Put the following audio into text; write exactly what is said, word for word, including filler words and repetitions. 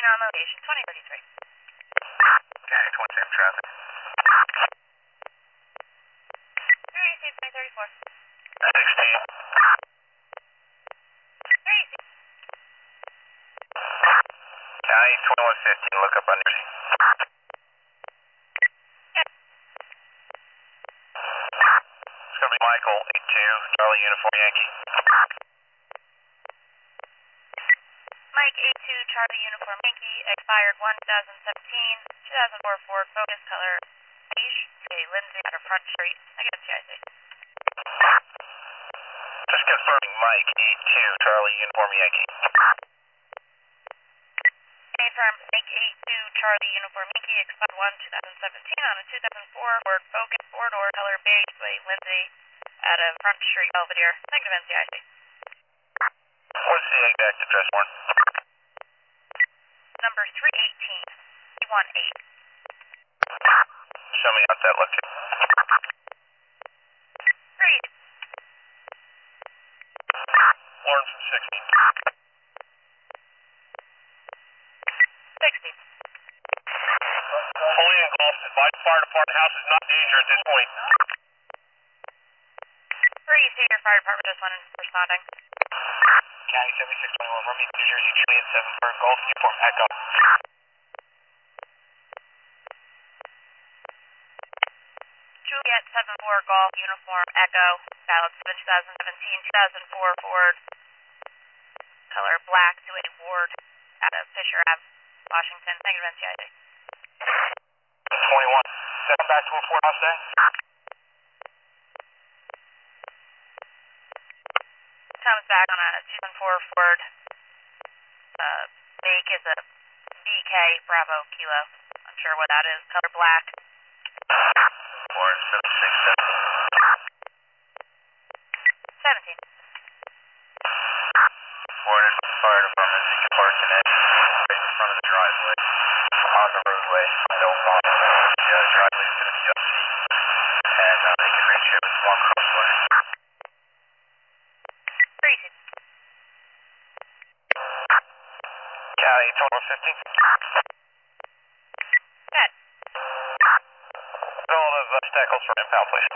on location, twenty thirty-three. Okay, twenty-seven traffic. three E C twenty thirty-four. sixteen. three E C. County twenty-one fifteen, look up under. Yep. It's going to be Michael, eight two, Charlie Uniform Yankee. Mike, eight two, Charlie Uniform Yankee, expired one two thousand seventeen, two thousand four Ford Focus, color beige, to Lindsay out of Front Street, negative T I C. Just confirming Mike, eight two, Charlie Uniform Yankee. Confirmed, Mike, eight two, Charlie Uniform Yankee, expired one two thousand seventeen on a two thousand four Ford Focus, four-door, color beige, to Lindsay out of Front Street, Belvedere, negative N C I C. What's the exact address, Warren? Number three eighteen, three one eight. Show me out that look. three. Warren from sixty. sixty. Fully engulfed. Advise fire department. House is not danger at this point. three E C, your fire department just went in responding. County seventy-six twenty-one, Romeo, New Jersey, Juliet seven for Golf Uniform Echo. Juliet seven four Golf Uniform Echo, valid seven two thousand seventeen, two thousand four Ford, color black, to a Ward out of Fisher Avenue, Washington, negative N C I C. twenty-one. Send back to a Ford Mustang. Comes back on a two thousand four Ford. Uh, make is a B K Bravo Kilo. I'm sure what that is. Color black. Warren seventy-six seventeen. seventeen. Warren is the fire department. They can park in it right in front of the driveway. On the roadway. Don't bother. The other driveway is going to be up steep. And uh, they can reach here with small crossway. three E C. County twenty-one fifteen. Good. All of uh, Stackles for impound, please.